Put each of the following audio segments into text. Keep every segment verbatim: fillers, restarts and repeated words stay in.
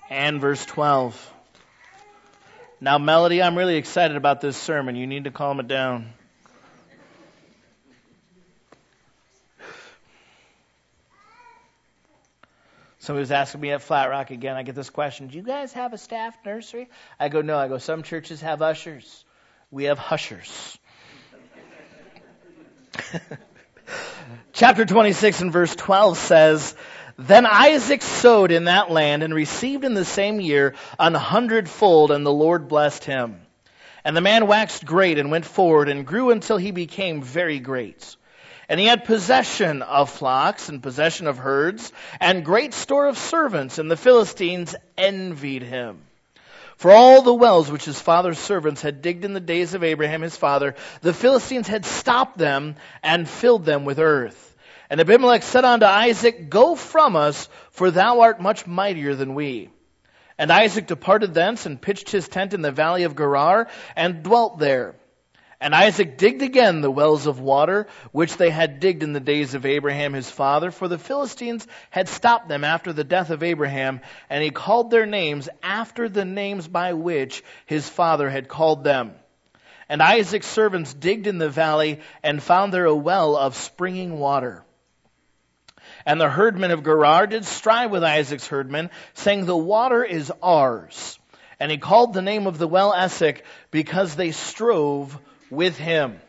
and verse twelve. Now, Melody, I'm really excited about this sermon. You need to calm it down. Somebody was asking me at Flat Rock again. I get this question: do you guys have a staff nursery? I go, no. I go, some churches have ushers. We have hushers. Chapter twenty-six and verse twelve says, Then Isaac sowed in that land and received in the same year an hundredfold, and the Lord blessed him. And the man waxed great and went forward and grew until he became very great. And he had possession of flocks and possession of herds and great store of servants, and the Philistines envied him. For all the wells which his father's servants had digged in the days of Abraham his father, the Philistines had stopped them and filled them with earth. And Abimelech said unto Isaac, Go from us, for thou art much mightier than we. And Isaac departed thence and pitched his tent in the valley of Gerar and dwelt there. And Isaac digged again the wells of water, which they had digged in the days of Abraham his father, for the Philistines had stopped them after the death of Abraham, and he called their names after the names by which his father had called them. And Isaac's servants digged in the valley and found there a well of springing water. And the herdmen of Gerar did strive with Isaac's herdmen, saying, The water is ours. And he called the name of the well Esek, because they strove with him.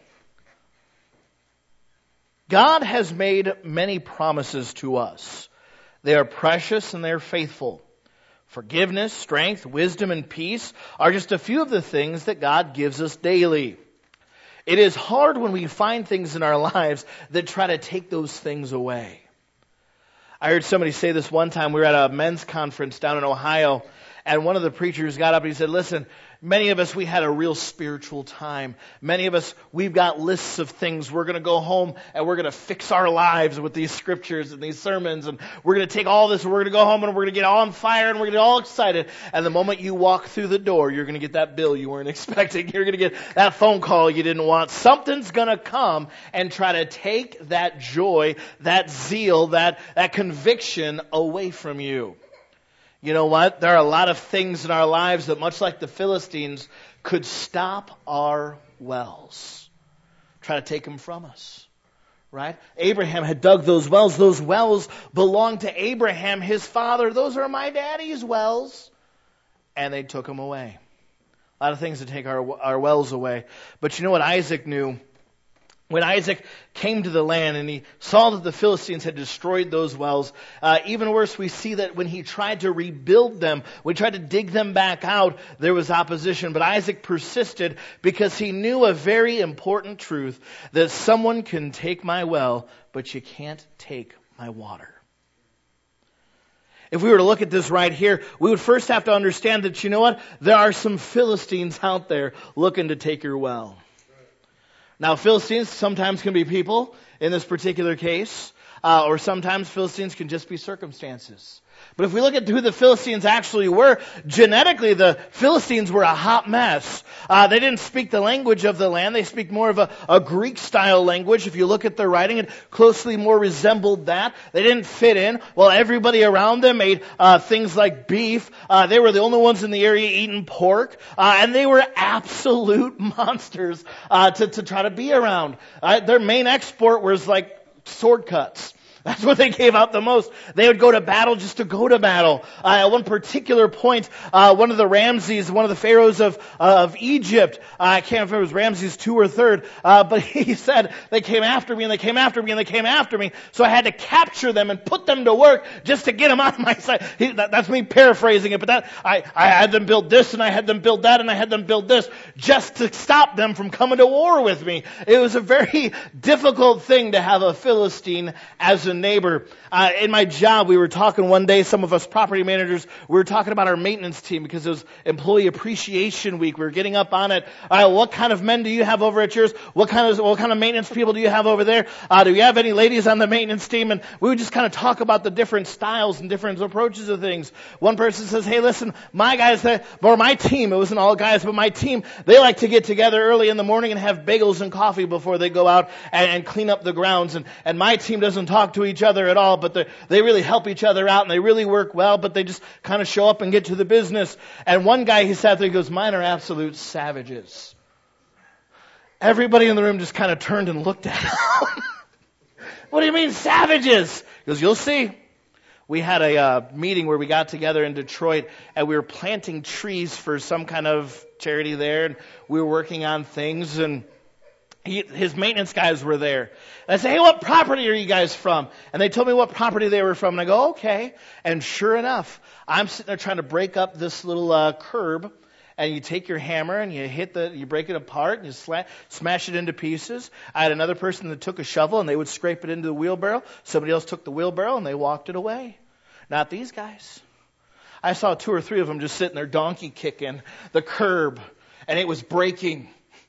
God has made many promises to us. They are precious and they are faithful. Forgiveness, strength, wisdom, and peace are just a few of the things that God gives us daily. It is hard when we find things in our lives that try to take those things away. I heard somebody say this one time. We were at a men's conference down in Ohio, and one of the preachers got up and he said, listen, many of us, we had a real spiritual time. Many of us, we've got lists of things. We're going to go home and we're going to fix our lives with these scriptures and these sermons. And we're going to take all this and we're going to go home and we're going to get all on fire and we're going to get all excited. And the moment you walk through the door, you're going to get that bill you weren't expecting. You're going to get that phone call you didn't want. Something's going to come and try to take that joy, that zeal, that, that conviction away from you. You know what? There are a lot of things in our lives that, much like the Philistines, could stop our wells. Try to take them from us. Right? Abraham had dug those wells. Those wells belonged to Abraham, his father. Those are my daddy's wells. And they took them away. A lot of things to take our, our wells away. But you know what Isaac knew? When Isaac came to the land and he saw that the Philistines had destroyed those wells, uh, even worse, we see that when he tried to rebuild them, when he tried to dig them back out, there was opposition. But Isaac persisted because he knew a very important truth, that someone can take my well, but you can't take my water. If we were to look at this right here, we would first have to understand that, you know what? There are some Philistines out there looking to take your well. Now, Philistines sometimes can be people in this particular case, uh, or sometimes Philistines can just be circumstances. But if we look at who the Philistines actually were, genetically the Philistines were a hot mess. Uh, they didn't speak the language of the land. They speak more of a, a Greek-style language. If you look at their writing, it closely more resembled that. They didn't fit in. Well, everybody around them ate uh, things like beef. Uh, they were the only ones in the area eating pork. Uh, and they were absolute monsters uh, to, to try to be around. Uh, their main export was like sword cuts. That's what they gave out the most. They would go to battle just to go to battle. Uh, at one particular point, uh, one of the Ramses, one of the pharaohs of uh, of Egypt, uh, I can't remember if it was Ramses two or third, uh, but he said, they came after me and they came after me and they came after me. So I had to capture them and put them to work just to get them out of my sight. He, that, that's me paraphrasing it, but that I, I had them build this and I had them build that and I had them build this just to stop them from coming to war with me. It was a very difficult thing to have a Philistine as a neighbor. Uh, in my job, we were talking one day, some of us property managers, we were talking about our maintenance team because it was Employee Appreciation Week. We were getting up on it. Uh, what kind of men do you have over at yours? What kind of what kind of maintenance people do you have over there? Uh, do you have any ladies on the maintenance team? And we would just kind of talk about the different styles and different approaches of things. One person says, hey, listen, my guys, or my team, it wasn't all guys, but my team, they like to get together early in the morning and have bagels and coffee before they go out and, and clean up the grounds. And, and my team doesn't talk to to each other at all, but they really help each other out and they really work well, but they just kind of show up and get to the business. And one guy, he sat there, he goes, mine are absolute savages. Everybody in the room just kind of turned and looked at him. What do you mean savages? He goes, you'll see. We had a uh, meeting where we got together in Detroit and we were planting trees for some kind of charity there, and we were working on things, and he, his maintenance guys were there. And I said, hey, what property are you guys from? And they told me what property they were from, and I go, okay. And sure enough, I'm sitting there trying to break up this little uh, curb, and you take your hammer and you hit the, you break it apart and you sla- smash it into pieces. I had another person that took a shovel and they would scrape it into the wheelbarrow. Somebody else took the wheelbarrow and they walked it away. Not these guys. I saw two or three of them just sitting there donkey kicking the curb, and it was breaking.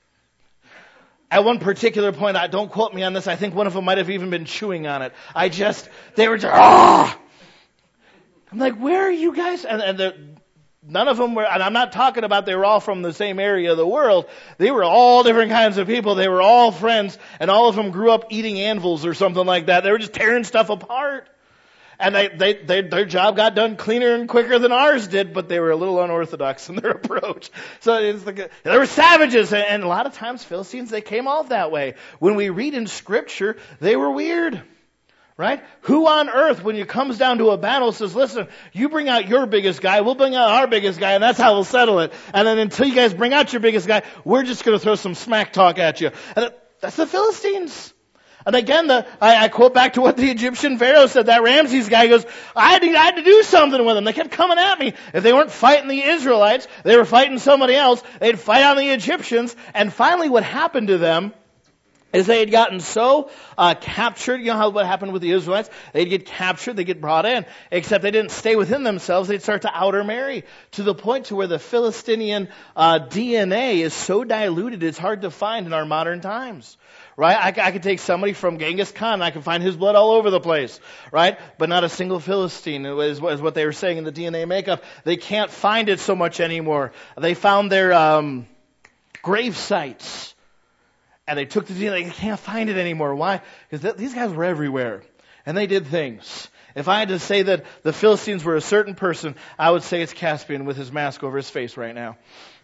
At one particular point, I don't quote me on this, I think one of them might have even been chewing on it. I just, they were just, ah! I'm like, where are you guys? And, and the, none of them were, and I'm not talking about they were all from the same area of the world. They were all different kinds of people. They were all friends, and all of them grew up eating anvils or something like that. They were just tearing stuff apart. And they, they, they, their job got done cleaner and quicker than ours did, but they were a little unorthodox in their approach. So it's like, they were savages, and, and a lot of times Philistines, they came off that way. When we read in Scripture, they were weird. Right? Who on earth, when it comes down to a battle, says, listen, you bring out your biggest guy, we'll bring out our biggest guy, and that's how we'll settle it. And then until you guys bring out your biggest guy, we're just going to throw some smack talk at you. And that's the Philistines. And again, the, I, I quote back to what the Egyptian Pharaoh said. That Ramses guy goes, I had, to, I had to do something with them. They kept coming at me. If they weren't fighting the Israelites, they were fighting somebody else. They'd fight on the Egyptians. And finally what happened to them is they had gotten so uh, captured. You know how what happened with the Israelites? They'd get captured, they'd get brought in, except they didn't stay within themselves. They'd start to outer-marry to the point to where the Philistinian uh, D N A is so diluted it's hard to find in our modern times. Right? I, I could take somebody from Genghis Khan and I can find his blood all over the place. Right? But not a single Philistine is, is what they were saying in the D N A makeup. They can't find it so much anymore. They found their um, grave sites. And they took the D N A. They can't find it anymore. Why? Because th- these guys were everywhere. And they did things. If I had to say that the Philistines were a certain person, I would say it's Caspian with his mask over his face right now.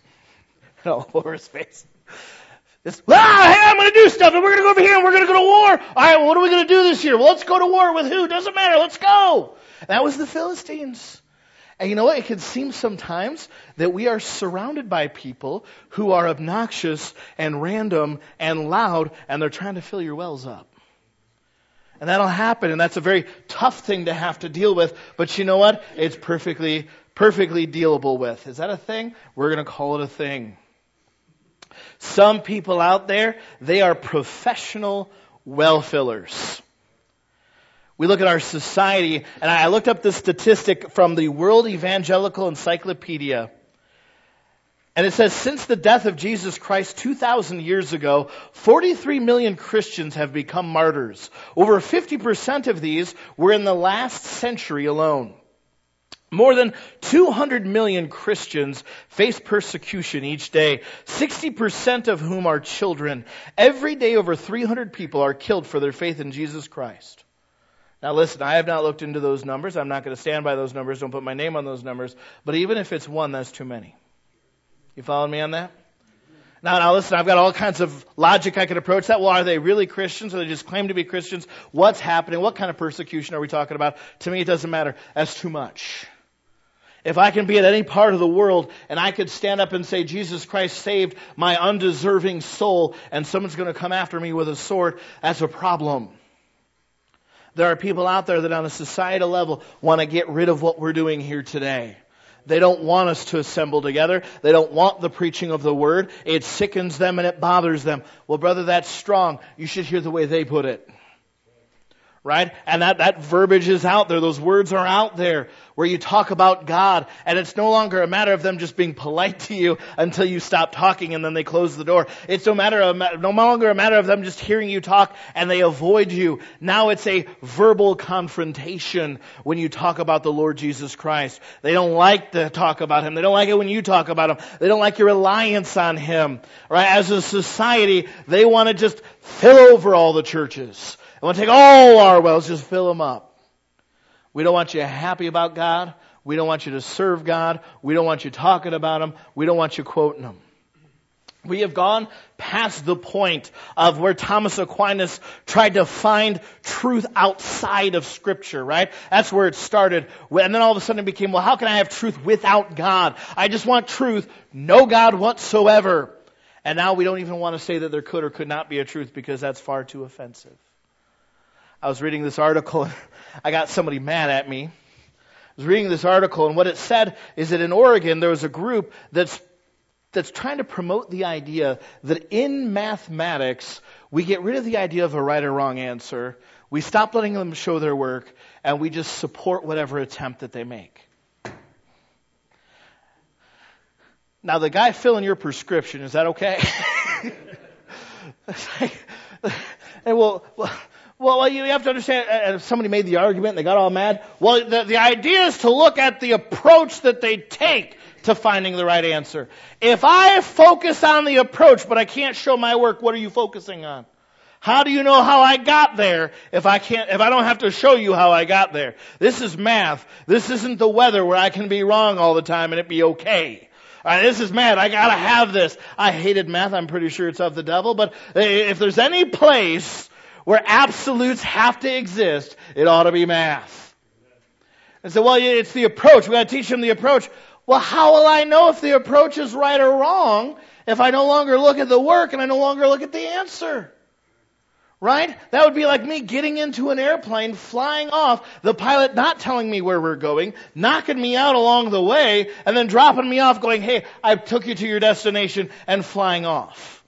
All over his face. It's, ah, hey, I'm going to do stuff, and we're going to go over here, and we're going to go to war. All right, well, what are we going to do this year? Well, let's go to war with who? Doesn't matter. Let's go. That was the Philistines. And you know what? It can seem sometimes that we are surrounded by people who are obnoxious and random and loud, and they're trying to fill your wells up. And that'll happen, and that's a very tough thing to have to deal with. But you know what? It's perfectly, perfectly dealable with. Is that a thing? We're going to call it a thing. Some people out there, they are professional well fillers. We look at our society, and I looked up this statistic from the World Evangelical Encyclopedia. And it says, since the death of Jesus Christ two thousand years ago, forty-three million Christians have become martyrs. Over fifty percent of these were in the last century alone. More than two hundred million Christians face persecution each day, sixty percent of whom are children. Every day over three hundred people are killed for their faith in Jesus Christ. Now listen, I have not looked into those numbers. I'm not going to stand by those numbers. Don't put my name on those numbers. But even if it's one, that's too many. You following me on that? Now, now listen, I've got all kinds of logic I can approach that. Well, are they really Christians or they just claim to be Christians? What's happening? What kind of persecution are we talking about? To me, it doesn't matter. That's too much. If I can be at any part of the world and I could stand up and say, Jesus Christ saved my undeserving soul, and someone's going to come after me with a sword, that's a problem. There are people out there that on a societal level want to get rid of what we're doing here today. They don't want us to assemble together. They don't want the preaching of the word. It sickens them and it bothers them. Well, brother, that's strong. You should hear the way they put it. Right? And that, that verbiage is out there. Those words are out there where you talk about God. And it's no longer a matter of them just being polite to you until you stop talking and then they close the door. It's no matter of, no longer a matter of them just hearing you talk and they avoid you. Now it's a verbal confrontation when you talk about the Lord Jesus Christ. They don't like to talk about Him. They don't like it when you talk about Him. They don't like your reliance on Him. Right? As a society, they want to just fill over all the churches. I want to take all our wells, just fill them up. We don't want you happy about God. We don't want you to serve God. We don't want you talking about Him. We don't want you quoting Him. We have gone past the point of where Thomas Aquinas tried to find truth outside of Scripture, right? That's where it started. And then all of a sudden it became, well, how can I have truth without God? I just want truth, no God whatsoever. And now we don't even want to say that there could or could not be a truth because that's far too offensive. I was reading this article and I got somebody mad at me. I was reading this article and what it said is that in Oregon there was a group that's that's trying to promote the idea that in mathematics, we get rid of the idea of a right or wrong answer. We stop letting them show their work, and we just support whatever attempt that they make. Now, the guy filling your prescription, is that okay? and well, well, well, you have to understand, if somebody made the argument and they got all mad, well, the, the idea is to look at the approach that they take to finding the right answer. If I focus on the approach, but I can't show my work, what are you focusing on? How do you know how I got there if I can't, if I don't have to show you how I got there? This is math. This isn't the weather where I can be wrong all the time and it be okay. All right, this is math. I gotta have this. I hated math. I'm pretty sure it's of the devil, but if there's any place where absolutes have to exist, it ought to be math. And so, well, it's the approach. We gotta teach them the approach. Well, how will I know if the approach is right or wrong if I no longer look at the work and I no longer look at the answer? Right? That would be like me getting into an airplane, flying off, the pilot not telling me where we're going, knocking me out along the way, and then dropping me off going, hey, I took you to your destination, and flying off.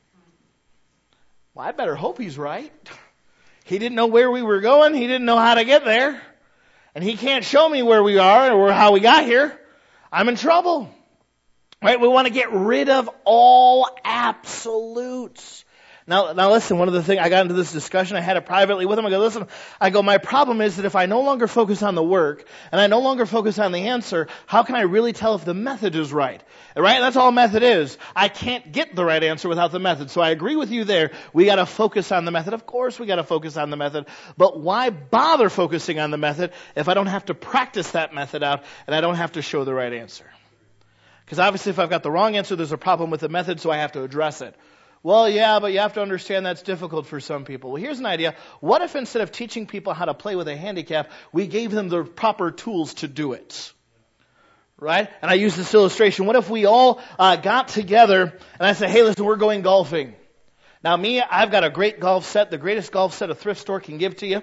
Well, I better hope he's right. He didn't know where we were going. He didn't know how to get there. And he can't show me where we are or how we got here. I'm in trouble. Right? We want to get rid of all absolutes. Now, now listen, one of the things, I got into this discussion, I had it privately with him, I go, listen, I go, my problem is that if I no longer focus on the work, and I no longer focus on the answer, how can I really tell if the method is right? Right? That's all method is. I can't get the right answer without the method. So I agree with you there. We gotta focus on the method. Of course we gotta focus on the method. But why bother focusing on the method if I don't have to practice that method out, and I don't have to show the right answer? Because obviously if I've got the wrong answer, there's a problem with the method, so I have to address it. Well, yeah, but you have to understand that's difficult for some people. Well, here's an idea. What if instead of teaching people how to play with a handicap, we gave them the proper tools to do it? Right? And I use this illustration. What if we all uh, got together and I said, hey, listen, we're going golfing. Now me, I've got a great golf set, the greatest golf set a thrift store can give to you.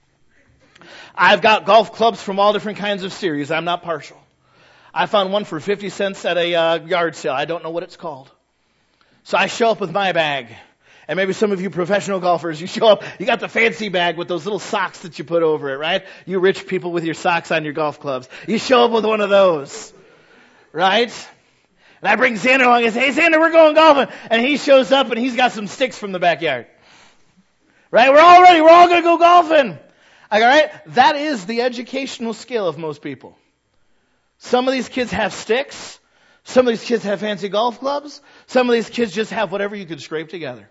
I've got golf clubs from all different kinds of series. I'm not partial. I found one for fifty cents at a uh, yard sale. I don't know what it's called. So I show up with my bag. And maybe some of you professional golfers, you show up, you got the fancy bag with those little socks that you put over it, right? You rich people with your socks on your golf clubs. You show up with one of those, right? And I bring Xander along and say, hey Xander, we're going golfing. And he shows up and he's got some sticks from the backyard. Right? We're all ready. We're all going to go golfing. All right? That is the educational skill of most people. Some of these kids have sticks. Some of these kids have fancy golf clubs. Some of these kids just have whatever you could scrape together.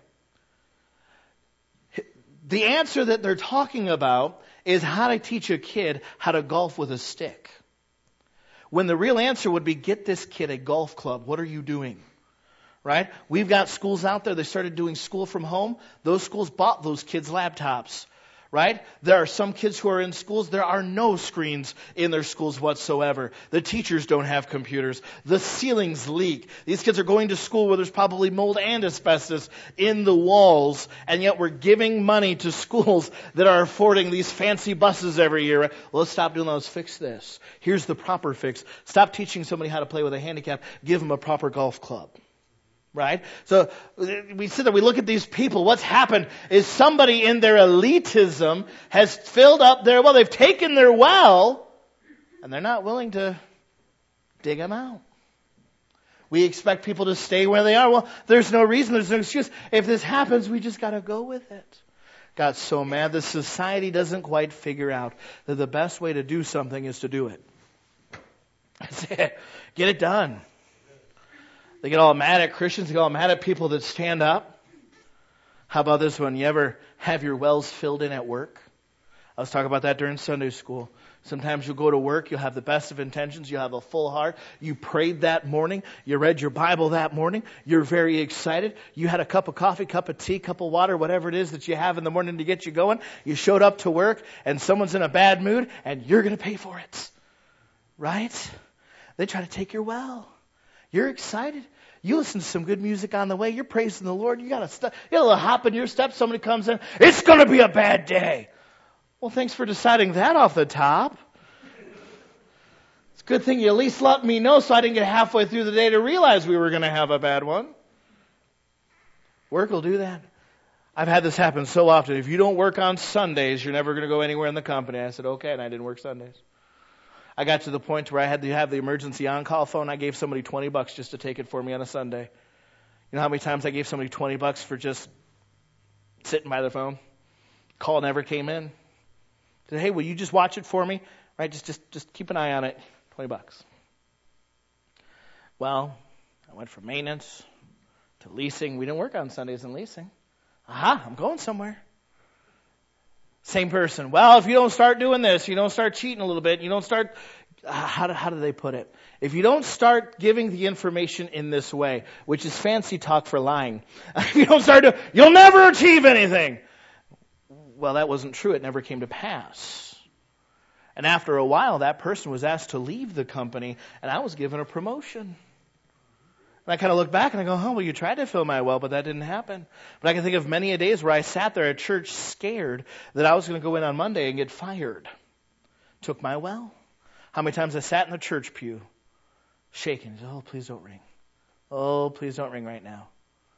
The answer that they're talking about is how to teach a kid how to golf with a stick. When the real answer would be, get this kid a golf club. What are you doing? Right? We've got schools out there that started doing school from home. Those schools bought those kids laptops. Right? There are some kids who are in schools, there are no screens in their schools whatsoever. The teachers don't have computers. The ceilings leak. These kids are going to school where there's probably mold and asbestos in the walls, and yet we're giving money to schools that are affording these fancy buses every year. Well, let's stop doing those. Fix this. Here's the proper fix. Stop teaching somebody how to play with a handicap. Give them a proper golf club. Right? So we sit there, we look at these people. What's happened is somebody in their elitism has filled up their well. They've taken their well, and they're not willing to dig them out. We expect people to stay where they are. Well, there's no reason, there's no excuse. If this happens, we just got to go with it. Got so mad. The society doesn't quite figure out that the best way to do something is to do it. That's it. Get it done. They get all mad at Christians. They get all mad at people that stand up. How about this one? You ever have your wells filled in at work? I was talking about that during Sunday school. Sometimes you'll go to work, you'll have the best of intentions, you'll have a full heart. You prayed that morning, you read your Bible that morning, you're very excited. You had a cup of coffee, cup of tea, cup of water, whatever it is that you have in the morning to get you going. You showed up to work and someone's in a bad mood and you're going to pay for it. Right? They try to take your well. You're excited. You listen to some good music on the way. You're praising the Lord. You got a step, you got a little hop in your step. Somebody comes in. It's going to be a bad day. Well, thanks for deciding that off the top. It's a good thing you at least let me know so I didn't get halfway through the day to realize we were going to have a bad one. Work will do that. I've had this happen so often. If you don't work on Sundays, you're never going to go anywhere in the company. I said, okay, and I didn't work Sundays. I got to the point where I had to have the emergency on-call phone. I gave somebody twenty bucks just to take it for me on a Sunday. You know how many times I gave somebody twenty bucks for just sitting by their phone? Call never came in. I said, hey, will you just watch it for me? Right? Just, just, just keep an eye on it. twenty bucks. Well, I went from maintenance to leasing. We didn't work on Sundays in leasing. Aha, I'm going somewhere. Same person. Well, if you don't start doing this, you don't start cheating a little bit, you don't start, how do, how do they put it? If you don't start giving the information in this way, which is fancy talk for lying, if you don't start to, you'll never achieve anything. Well, that wasn't true. It never came to pass. And after a while, that person was asked to leave the company, and I was given a promotion. And I kind of look back and I go, oh, well, you tried to fill my well, but that didn't happen. But I can think of many a days where I sat there at church scared that I was going to go in on Monday and get fired. Took my well. How many times I sat in the church pew shaking. Oh, please don't ring. Oh, please don't ring right now.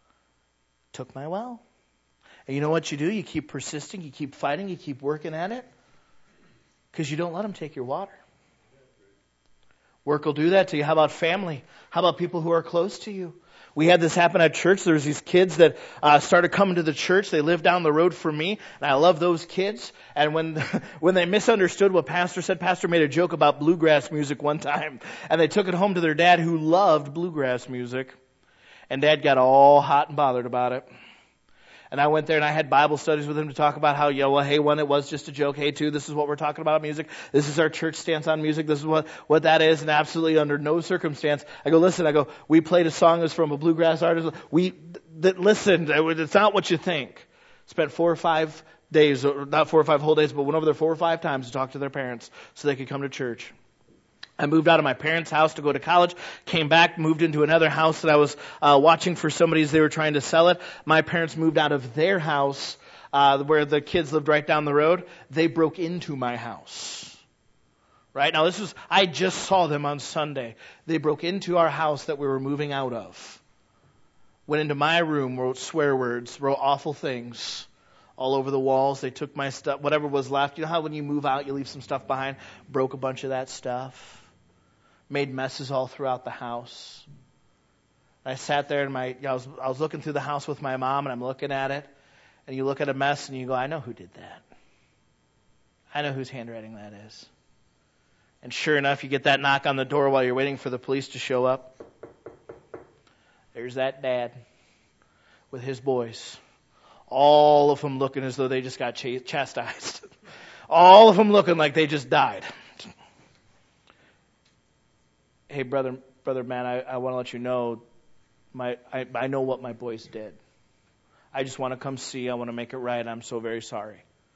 Took my well. And you know what you do? You keep persisting, you keep fighting, you keep working at it because you don't let them take your water. Work will do that to you. How about family? How about people who are close to you? We had this happen at church. There was these kids that uh, started coming to the church. They lived down the road from me, and I love those kids. And when when they misunderstood what Pastor said, Pastor made a joke about bluegrass music one time, and they took it home to their dad, who loved bluegrass music, and Dad got all hot and bothered about it. And I went there and I had Bible studies with him to talk about how, you know, well, hey, one, it was just a joke. Hey, two, this is what we're talking about music. This is our church stance on music. This is what, what that is. And absolutely under no circumstance. I go, listen, I go, we played a song that's from a bluegrass artist. We, that, listen, it's not what you think. Spent four or five days, or not four or five whole days, but went over there four or five times to talk to their parents so they could come to church. I moved out of my parents' house to go to college, came back, moved into another house that I was uh, watching for somebody as they were trying to sell it. My parents moved out of their house uh, where the kids lived right down the road. They broke into my house. Right? Now this was, I just saw them on Sunday. They broke into our house that we were moving out of. Went into my room, wrote swear words, wrote awful things all over the walls. They took my stuff, whatever was left. You know how when you move out, you leave some stuff behind? Broke a bunch of that stuff. Made messes all throughout the house. I sat there and my, you know, I was, I was looking through the house with my mom and I'm looking at it. And you look at a mess and you go, I know who did that. I know whose handwriting that is. And sure enough, you get that knock on the door while you're waiting for the police to show up. There's that dad with his boys. All of them looking as though they just got ch- chastised. All of them looking like they just died. Hey, brother, brother, man, I, I want to let you know, my I, I know what my boys did. I just want to come see. I want to make it right. I'm so very sorry.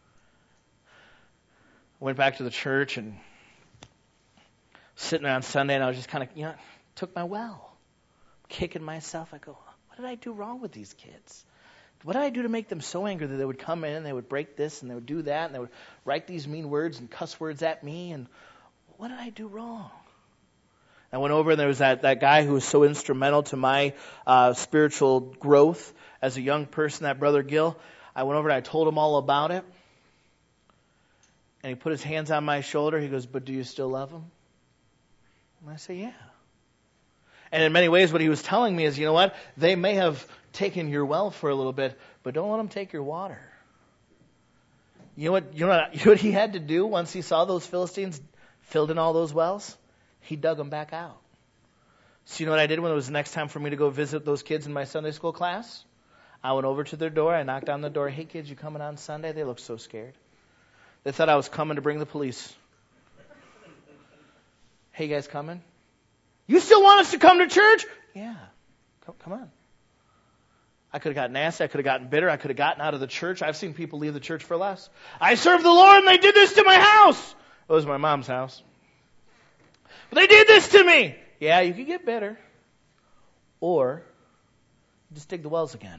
I went back to the church and sitting there on Sunday, and I was just kind of, you know, took my well, kicking myself. I go, what did I do wrong with these kids? What did I do to make them so angry that they would come in and they would break this and they would do that and they would write these mean words and cuss words at me? And what did I do wrong? I went over and there was that, that guy who was so instrumental to my uh, spiritual growth as a young person, that Brother Gill. I went over and I told him all about it. And he put his hands on my shoulder. He goes, but do you still love him? And I say, yeah. And in many ways what he was telling me is, you know what? They may have taken your well for a little bit, but don't let them take your water. You know what, you know what, you know what he had to do once he saw those Philistines filled in all those wells? He dug them back out. So you know what I did when it was the next time for me to go visit those kids in my Sunday school class? I went over to their door. I knocked on the door. Hey, kids, you coming on Sunday? They looked so scared. They thought I was coming to bring the police. Hey, you guys coming? You still want us to come to church? Yeah. Come, come on. I could have gotten nasty. I could have gotten bitter. I could have gotten out of the church. I've seen people leave the church for less. I serve the Lord and they did this to my house. It was my mom's house. But they did this to me. Yeah, you could get bitter. Or just dig the wells again.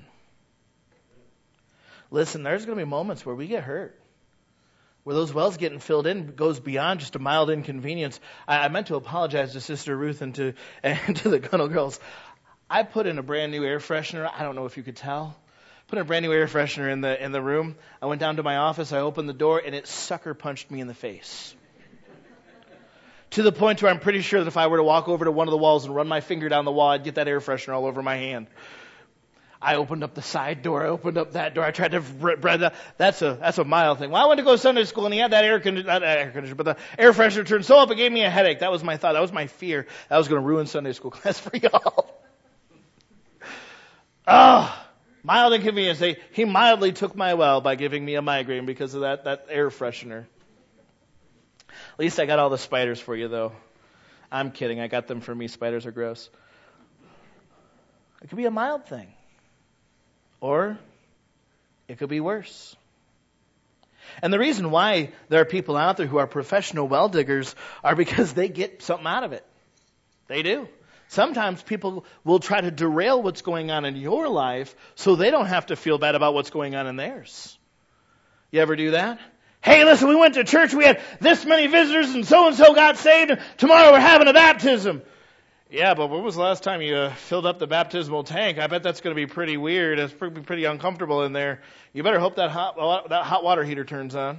Listen, there's going to be moments where we get hurt. Where those wells getting filled in goes beyond just a mild inconvenience. I, I meant to apologize to Sister Ruth and to, and to the Gunnell girls. I put in a brand new air freshener. I don't know if you could tell. Put in a brand new air freshener in the in the room. I went down to my office. I opened the door, and it sucker punched me in the face. To the point where I'm pretty sure that if I were to walk over to one of the walls and run my finger down the wall, I'd get that air freshener all over my hand. I opened up the side door. I opened up that door. I tried to bread that. That's a that's a mild thing. Well, I went to go to Sunday school, and he had that air conditioner, not air conditioner, but the air freshener turned so up it gave me a headache. That was my thought. That was my fear. That was going to ruin Sunday school class for y'all. Oh, mild inconvenience. They, he mildly took my well by giving me a migraine because of that, that air freshener. At least I got all the spiders for you, though. I'm kidding. I got them for me. Spiders are gross. It could be a mild thing. Or it could be worse. And the reason why there are people out there who are professional well diggers are because they get something out of it. They do. Sometimes people will try to derail what's going on in your life so they don't have to feel bad about what's going on in theirs. You ever do that? Hey, listen, we went to church, we had this many visitors, and so-and-so got saved, and tomorrow we're having a baptism. Yeah, but when was the last time you uh, filled up the baptismal tank? I bet that's going to be pretty weird. It's pretty, pretty uncomfortable in there. You better hope that hot, that hot water heater turns on.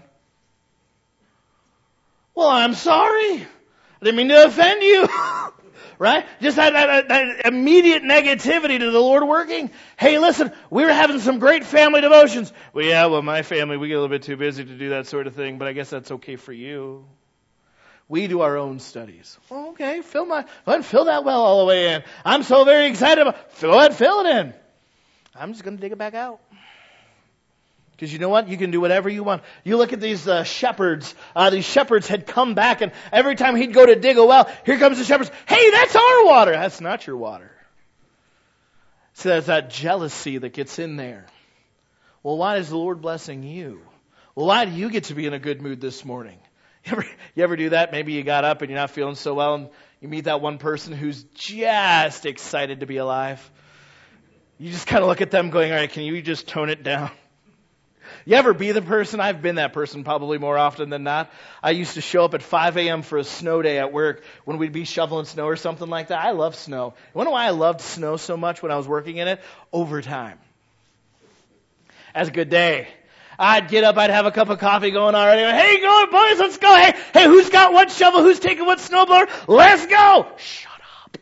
Well, I'm sorry. I didn't mean to offend you. Right? Just that, that, that immediate negativity to the Lord working. Hey, listen, we were having some great family devotions. Well, yeah, well, my family, we get a little bit too busy to do that sort of thing, but I guess that's okay for you. We do our own studies. Well, okay, fill my, go ahead and fill that well all the way in. I'm so very excited about, go ahead and fill it in. I'm just going to dig it back out. Because you know what? You can do whatever you want. You look at these uh, shepherds. Uh, these shepherds had come back, and every time he'd go to dig a well, here comes the shepherds. Hey, that's our water. That's not your water. So there's that jealousy that gets in there. Well, why is the Lord blessing you? Well, why do you get to be in a good mood this morning? You ever, you ever do that? Maybe you got up and you're not feeling so well, and you meet that one person who's just excited to be alive. You just kind of look at them going, all right, can you just tone it down? You ever be the person? I've been that person probably more often than not. I used to show up at five a.m. for a snow day at work when we'd be shoveling snow or something like that. I love snow. You want to know why I loved snow so much when I was working in it? Overtime. That's a good day. I'd get up, I'd have a cup of coffee going already. Hey, go boys, let's go. Hey, hey, who's got what shovel? Who's taking what snowblower? Let's go. Shut up.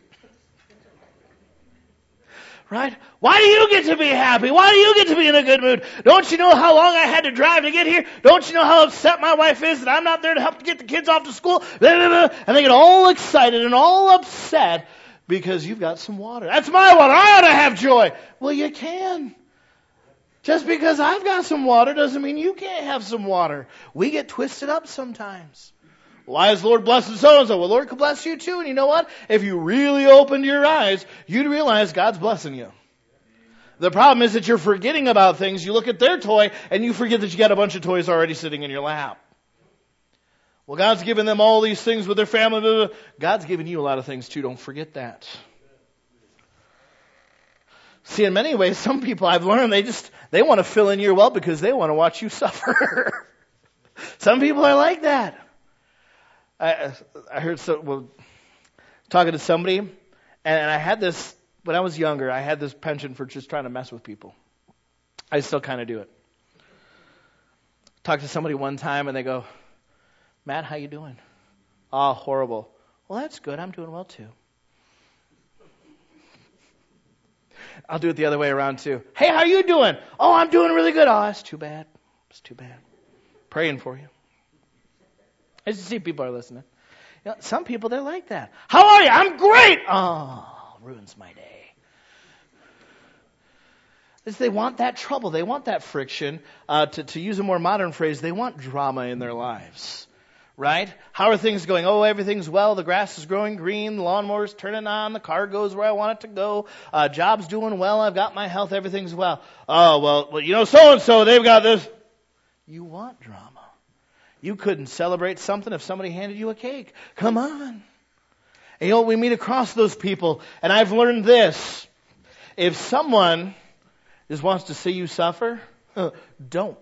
Right? Why do you get to be happy? Why do you get to be in a good mood? Don't you know how long I had to drive to get here? Don't you know how upset my wife is that I'm not there to help get the kids off to school? And they get all excited and all upset because you've got some water. That's my water. I ought to have joy. Well, you can. Just because I've got some water doesn't mean you can't have some water. We get twisted up sometimes. Why is the Lord blessing so-and-so? Well, the Lord could bless you too. And you know what? If you really opened your eyes, you'd realize God's blessing you. The problem is that you're forgetting about things. You look at their toy and you forget that you got a bunch of toys already sitting in your lap. Well, God's given them all these things with their family. Blah, blah. God's given you a lot of things too. Don't forget that. See, in many ways, some people I've learned, they just, they want to fill in your well because they want to watch you suffer. Some people are like that. I, I heard so, well, talking to somebody, and, and I had this, when I was younger, I had this penchant for just trying to mess with people. I still kind of do it. Talked to somebody one time, and they go, Matt, how you doing? Oh, horrible. Well, that's good. I'm doing well, too. I'll do it the other way around, too. Hey, how you doing? Oh, I'm doing really good. Oh, that's too bad. It's too bad. Praying for you. I just see people are listening. You know, some people, they're like that. How are you? I'm great. Oh, ruins my day. is they want that trouble. They want that friction. Uh, to, to use a more modern phrase, they want drama in their lives. Right? How are things going? Oh, everything's well. The grass is growing green. The lawnmower's turning on. The car goes where I want it to go. Uh, job's doing well. I've got my health. Everything's well. Oh, well, well, you know, so-and-so, they've got this. You want drama. You couldn't celebrate something if somebody handed you a cake. Come on. And you know, we meet across those people, and I've learned this. If someone just wants to see you suffer, don't.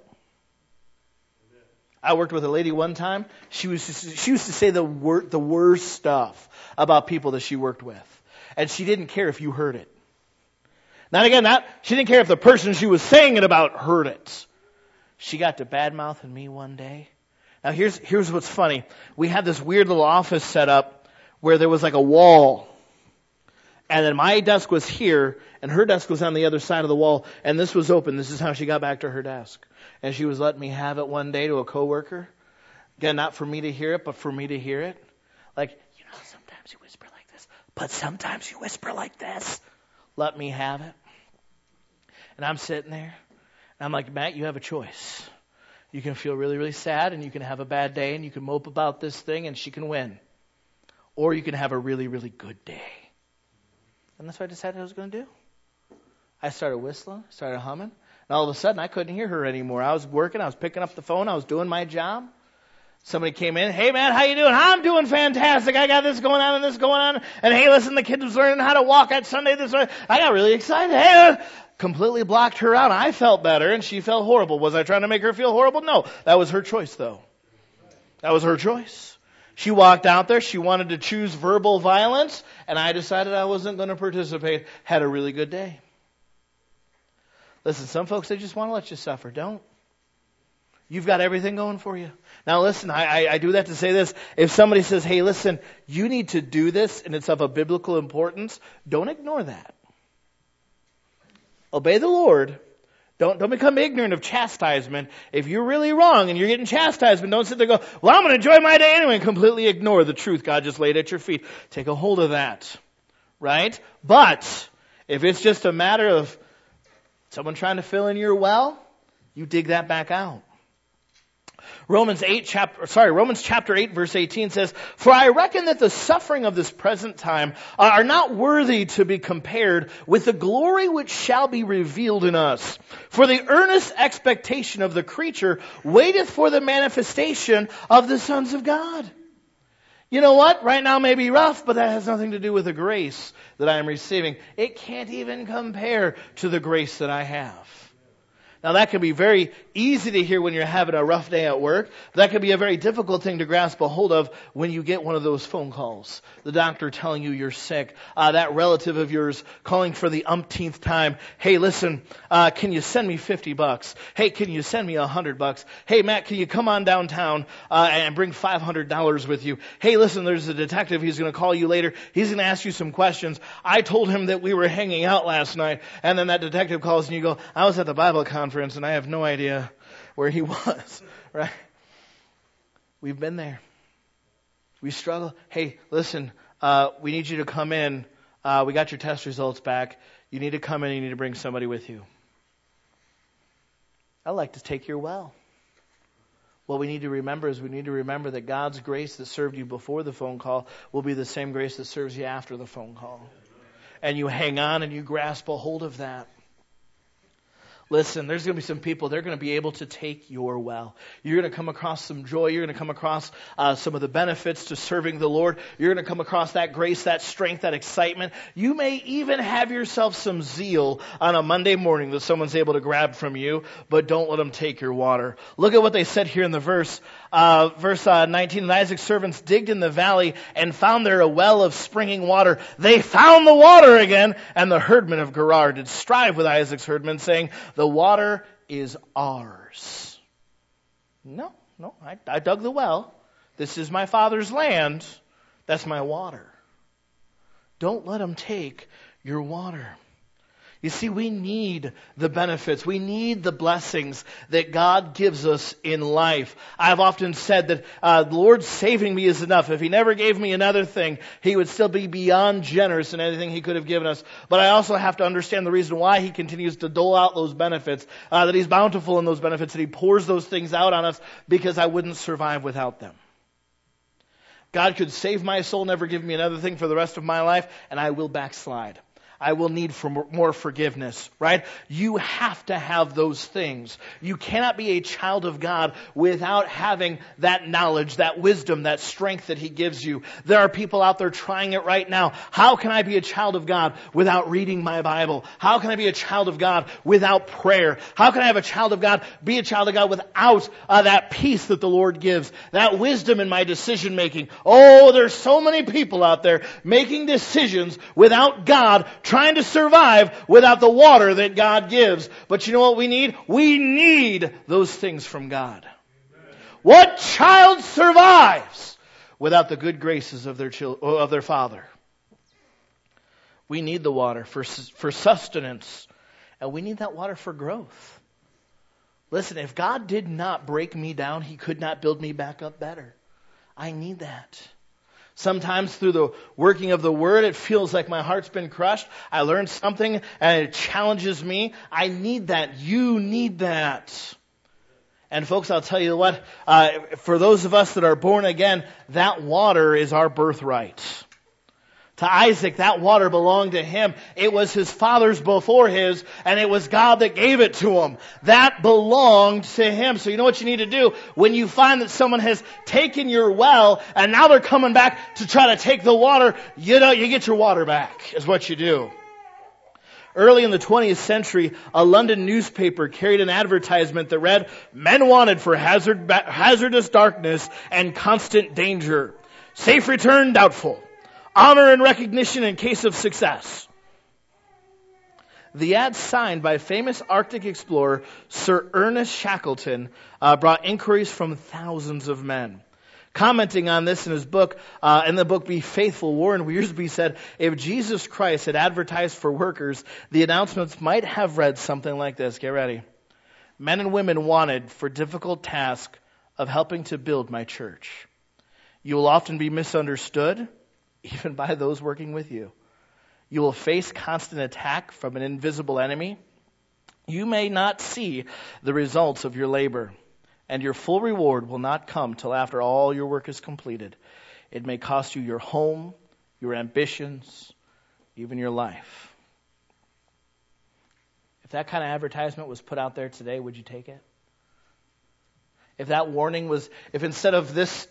I worked with a lady one time. She was she used to say the wor- the worst stuff about people that she worked with, and she didn't care if you heard it. Now again, not she didn't care if the person she was saying it about heard it. She got to bad-mouthing me one day. Now here's here's what's funny. We had this weird little office set up where there was like a wall, and then my desk was here, and her desk was on the other side of the wall, and this was open. This is how she got back to her desk. And she was letting me have it one day to a coworker. Again, not for me to hear it, but for me to hear it. Like, you know, sometimes you whisper like this, but sometimes you whisper like this. Let me have it. And I'm sitting there, and I'm like, Matt, you have a choice. You can feel really, really sad, and you can have a bad day, and you can mope about this thing, and she can win. Or you can have a really, really good day. And that's what I decided I was going to do. I started whistling, started humming. And all of a sudden, I couldn't hear her anymore. I was working. I was picking up the phone. I was doing my job. Somebody came in. Hey, man, how you doing? I'm doing fantastic. I got this going on and this going on. And hey, listen, the kid was learning how to walk at Sunday. This I got really excited. Hey, completely blocked her out. I felt better, and she felt horrible. Was I trying to make her feel horrible? No. That was her choice, though. That was her choice. She walked out there. She wanted to choose verbal violence, and I decided I wasn't going to participate. Had a really good day. Listen, some folks, they just want to let you suffer. Don't. You've got everything going for you. Now listen, I, I, I do that to say this. If somebody says, hey, listen, you need to do this and it's of a biblical importance, don't ignore that. Obey the Lord. Don't, don't become ignorant of chastisement. If you're really wrong and you're getting chastisement, don't sit there and go, well, I'm going to enjoy my day anyway, and completely ignore the truth God just laid at your feet. Take a hold of that. Right? But if it's just a matter of someone trying to fill in your well, you dig that back out. Romans eight chapter sorry Romans chapter eight verse eighteen says, "For I reckon that the suffering of this present time are not worthy to be compared with the glory which shall be revealed in us. For the earnest expectation of the creature waiteth for the manifestation of the sons of God." You know what? Right now may be rough, but that has nothing to do with the grace that I am receiving. It can't even compare to the grace that I have. Now that can be very easy to hear when you're having a rough day at work. That can be a very difficult thing to grasp a hold of when you get one of those phone calls. The doctor telling you you're sick. Uh, that relative of yours calling for the umpteenth time. Hey, listen, uh, can you send me fifty bucks? Hey, can you send me a hundred bucks? Hey, Matt, can you come on downtown uh, and bring five hundred dollars with you? Hey, listen, there's a detective. He's going to call you later. He's going to ask you some questions. I told him that we were hanging out last night. And then that detective calls and you go, I was at the Bible conference and I have no idea where he was, right? We've been there. We struggle. Hey, listen, uh, we need you to come in. Uh, we got your test results back. You need to come in. You need to bring somebody with you. I'd like to take your well. What we need to remember is we need to remember that God's grace that served you before the phone call will be the same grace that serves you after the phone call. And you hang on and you grasp a hold of that. Listen, there's going to be some people, they're going to be able to take your well. You're going to come across some joy. You're going to come across uh, some of the benefits to serving the Lord. You're going to come across that grace, that strength, that excitement. You may even have yourself some zeal on a Monday morning that someone's able to grab from you, but don't let them take your water. Look at what they said here in the verse. Uh, verse uh, nineteen, and Isaac's servants digged in the valley and found there a well of springing water. They found the water again, and the herdmen of Gerar did strive with Isaac's herdmen, saying, the water is ours. No, no, I, I dug the well. This is my father's land. That's my water. Don't let them take your water. You see, we need the benefits. We need the blessings that God gives us in life. I've often said that uh, the Lord saving me is enough. If He never gave me another thing, He would still be beyond generous in anything He could have given us. But I also have to understand the reason why He continues to dole out those benefits, uh, that He's bountiful in those benefits, that He pours those things out on us, because I wouldn't survive without them. God could save my soul, never give me another thing for the rest of my life, and I will backslide. I will need for more forgiveness, right? You have to have those things. You cannot be a child of God without having that knowledge, that wisdom, that strength that He gives you. There are people out there trying it right now. How can I be a child of God without reading my Bible? How can I be a child of God without prayer? How can I have a child of God, be a child of God without uh, that peace that the Lord gives, that wisdom in my decision making? Oh, there's so many people out there making decisions without God, trying to survive without the water that God gives. But you know what we need? We need those things from God. Amen. What child survives without the good graces of their chil- of their father? We need the water for for sustenance, and we need that water for growth. Listen, if God did not break me down, He could not build me back up better. I need that. Sometimes through the working of the Word, it feels like my heart's been crushed. I learned something and it challenges me. I need that. You need that. And folks, I'll tell you what, uh, for those of us that are born again, that water is our birthright. To Isaac, that water belonged to him. It was his father's before his, and it was God that gave it to him. That belonged to him. So you know what you need to do? When you find that someone has taken your well, and now they're coming back to try to take the water, you know, you get your water back, is what you do. Early in the twentieth century, a London newspaper carried an advertisement that read, "Men wanted for hazard, hazardous darkness and constant danger. Safe return doubtful. Honor and recognition in case of success." The ad, signed by famous Arctic explorer Sir Ernest Shackleton, uh, brought inquiries from thousands of men. Commenting on this in his book, uh, in the book Be Faithful, Warren Wiersbe said, if Jesus Christ had advertised for workers, the announcements might have read something like this. Get ready. Men and women wanted for difficult task of helping to build my church. You will often be misunderstood, even by those working with you. You will face constant attack from an invisible enemy. You may not see the results of your labor, and your full reward will not come till after all your work is completed. It may cost you your home, your ambitions, even your life. If that kind of advertisement was put out there today, would you take it? If that warning was, if instead of this,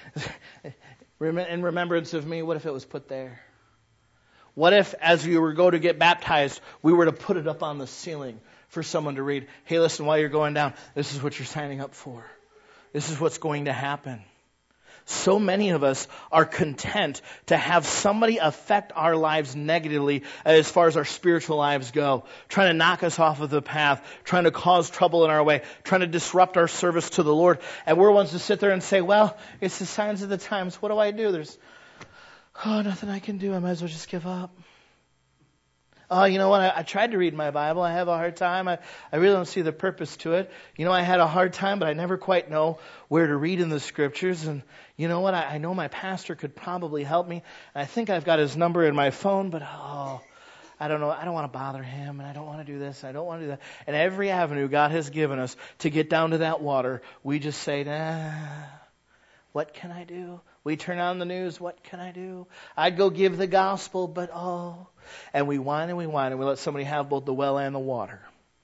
in remembrance of me, what if it was put there? What if, as we were going to get baptized, we were to put it up on the ceiling for someone to read, hey, listen, while you're going down, this is what you're signing up for. This is what's going to happen. So many of us are content to have somebody affect our lives negatively as far as our spiritual lives go, trying to knock us off of the path, trying to cause trouble in our way, trying to disrupt our service to the Lord. And we're ones to sit there and say, well, it's the signs of the times. What do I do? There's, oh, nothing I can do. I might as well just give up. Oh, you know what? I, I tried to read my Bible. I have a hard time. I, I really don't see the purpose to it. You know, I had a hard time, but I never quite know where to read in the scriptures. And you know what? I, I know my pastor could probably help me. And I think I've got his number in my phone, but oh, I don't know. I don't want to bother him, and I don't want to do this. I don't want to do that. And every avenue God has given us to get down to that water, we just say, nah, what can I do? We turn on the news, what can I do? I'd go give the gospel, but oh. And we whine and we whine and we let somebody have both the well and the water.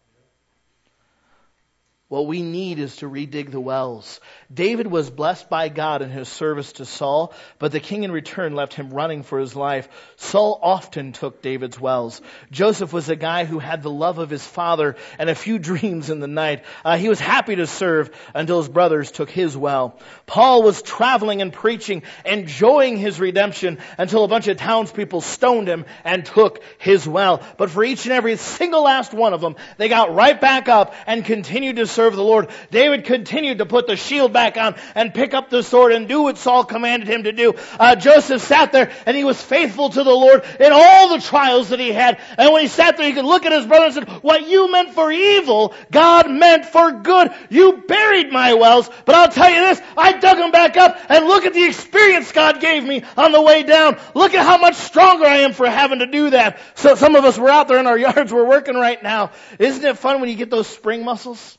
What we need is to redig the wells. David was blessed by God in his service to Saul, but the king in return left him running for his life. Saul often took David's wells. Joseph was a guy who had the love of his father and a few dreams in the night. Uh, he was happy to serve until his brothers took his well. Paul was traveling and preaching, enjoying his redemption until a bunch of townspeople stoned him and took his well. But for each and every single last one of them, they got right back up and continued to serve serve the Lord. David continued to put the shield back on and pick up the sword and do what Saul commanded him to do. Uh, Joseph sat there and he was faithful to the Lord in all the trials that he had. And when he sat there, he could look at his brother and said, what you meant for evil, God meant for good. You buried my wells, but I'll tell you this, I dug them back up, and look at the experience God gave me on the way down. Look at how much stronger I am for having to do that. So some of us, we're out there in our yards, we're working right now. Isn't it fun when you get those spring muscles?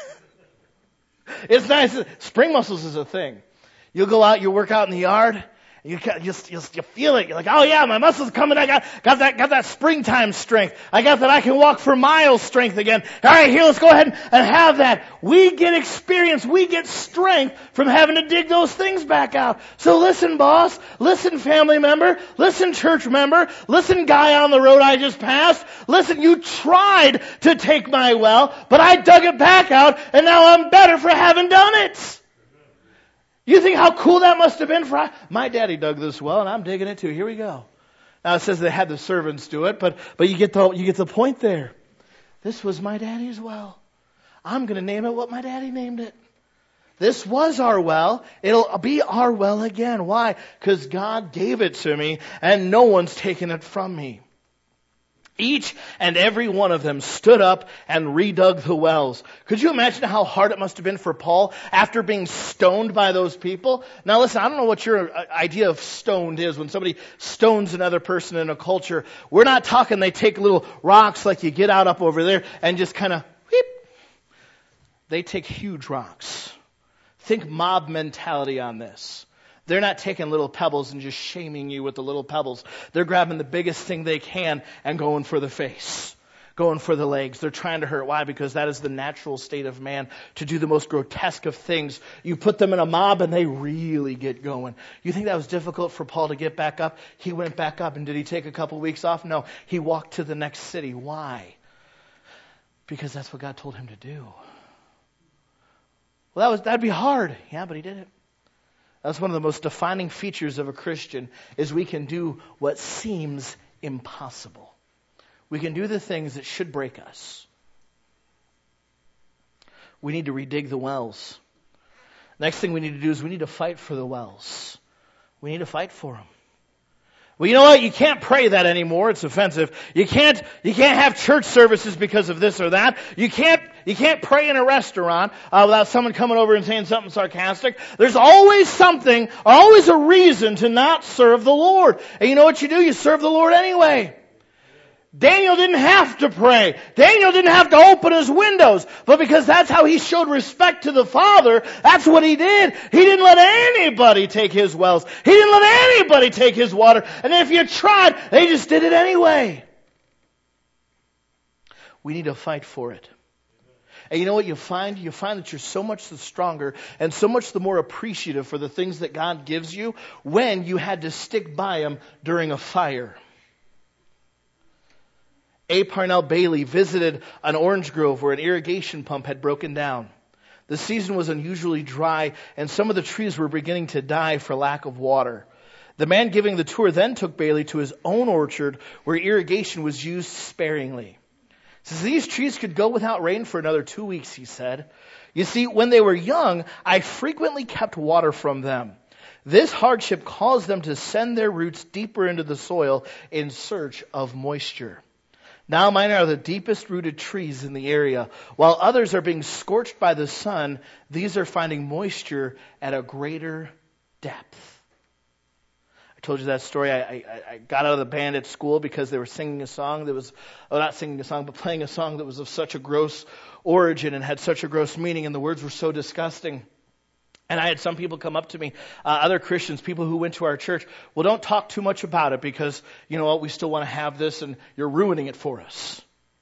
It's nice. Spring muscles is a thing. You'll go out, you work out in the yard, You just you, you feel it. You're like, oh yeah, my muscles coming. I got got that got that springtime strength. I got that I can walk for miles strength again. All right, here, let's go ahead and, and have that. We get experience. We get strength from having to dig those things back out. So listen, boss. Listen, family member. Listen, church member. Listen, guy on the road I just passed. Listen, you tried to take my well, but I dug it back out, and now I'm better for having done it. You think how cool that must have been for my daddy dug this well, and I'm digging it too. Here we go. Now it says they had the servants do it, but but you get the you get the point there. This was my daddy's well. I'm going to name it what my daddy named it. This was our well. It'll be our well again. Why? Because God gave it to me, and no one's taken it from me. Each and every one of them stood up and redug the wells. Could you imagine how hard it must have been for Paul after being stoned by those people? Now listen, I don't know what your idea of stoned is when somebody stones another person in a culture. We're not talking they take little rocks like you get out up over there and just kind of whoop. They take huge rocks. Think mob mentality on this. They're not taking little pebbles and just shaming you with the little pebbles. They're grabbing the biggest thing they can and going for the face, going for the legs. They're trying to hurt. Why? Because that is the natural state of man, to do the most grotesque of things. You put them in a mob and they really get going. You think that was difficult for Paul to get back up? He went back up, and did he take a couple weeks off? No. He walked to the next city. Why? Because that's what God told him to do. Well, that was that'd be hard. Yeah, but he did it. That's one of the most defining features of a Christian, is we can do what seems impossible. We can do the things that should break us. We need to redig the wells. Next thing we need to do is we need to fight for the wells. We need to fight for them. Well, you know what? You can't pray that anymore. It's offensive. You can't, you can't have church services because of this or that. You can't, you can't pray in a restaurant uh, without someone coming over and saying something sarcastic. There's always something, always a reason to not serve the Lord. And you know what you do? You serve the Lord anyway. Daniel didn't have to pray. Daniel didn't have to open his windows. But because that's how he showed respect to the Father, that's what he did. He didn't let anybody take his wells. He didn't let anybody take his water. And if you tried, they just did it anyway. We need to fight for it. And you know what you find? You find that you're so much the stronger and so much the more appreciative for the things that God gives you when you had to stick by Him during a fire. A. Parnell Bailey visited an orange grove where an irrigation pump had broken down. The season was unusually dry, and some of the trees were beginning to die for lack of water. The man giving the tour then took Bailey to his own orchard where irrigation was used sparingly. He says, these trees could go without rain for another two weeks, he said. You see, when they were young, I frequently kept water from them. This hardship caused them to send their roots deeper into the soil in search of moisture. Now mine are the deepest rooted trees in the area. While others are being scorched by the sun, these are finding moisture at a greater depth. I told you that story. I, I, I got out of the band at school because they were singing a song that was, oh, not singing a song, but playing a song that was of such a gross origin and had such a gross meaning, and the words were so disgusting. And I had some people come up to me, uh, other Christians, people who went to our church. Well, don't talk too much about it because, you know what, we still want to have this and you're ruining it for us.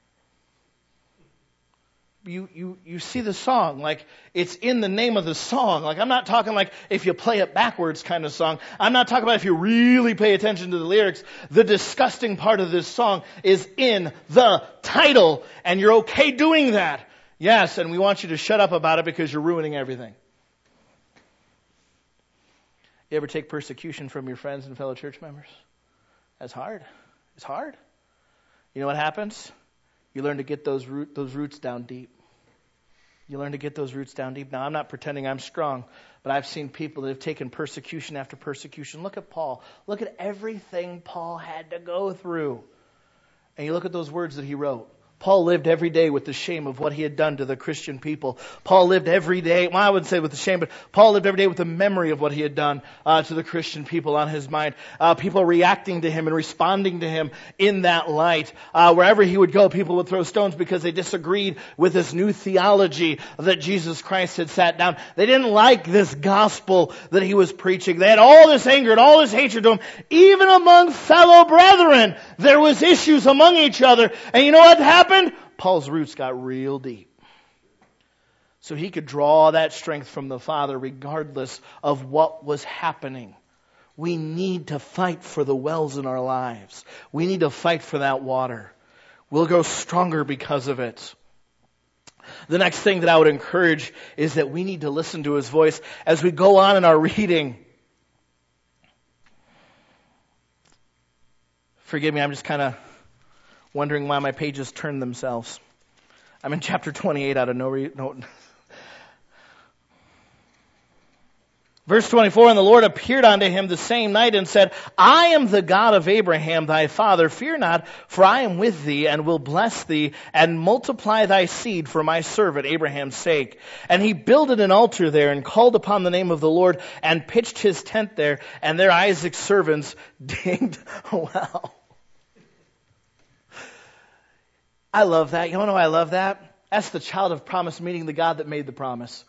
You, you, you see the song, like it's in the name of the song. Like I'm not talking like if you play it backwards kind of song. I'm not talking about if you really pay attention to the lyrics. The disgusting part of this song is in the title, and you're okay doing that. Yes, and we want you to shut up about it because you're ruining everything. You ever take persecution from your friends and fellow church members? That's hard. It's hard. You know what happens? You learn to get those root, those roots down deep. You learn to get those roots down deep. Now, I'm not pretending I'm strong, but I've seen people that have taken persecution after persecution. Look at Paul. Look at everything Paul had to go through. And you look at those words that he wrote. Paul lived every day with the shame of what he had done to the Christian people. Paul lived every day, well, I wouldn't say with the shame, but Paul lived every day with the memory of what he had done uh, to the Christian people on his mind. Uh, people reacting to him and responding to him in that light. Uh, wherever he would go, people would throw stones because they disagreed with this new theology that Jesus Christ had sat down. They didn't like this gospel that he was preaching. They had all this anger and all this hatred to him. Even among fellow brethren, there was issues among each other. And you know what happened? Paul's roots got real deep. So he could draw that strength from the Father regardless of what was happening. We need to fight for the wells in our lives. We need to fight for that water. We'll grow stronger because of it. The next thing that I would encourage is that we need to listen to His voice as we go on in our reading. Forgive me, I'm just kind of wondering why my pages turned themselves. I'm in chapter twenty-eight out of no re- no. Verse twenty-four, and the Lord appeared unto him the same night and said, I am the God of Abraham thy father. Fear not, for I am with thee and will bless thee and multiply thy seed for my servant Abraham's sake. And he builded an altar there and called upon the name of the Lord and pitched his tent there. And there Isaac's servants digged a well. I love that. You want to know why I love that? That's the child of promise meeting the God that made the promise.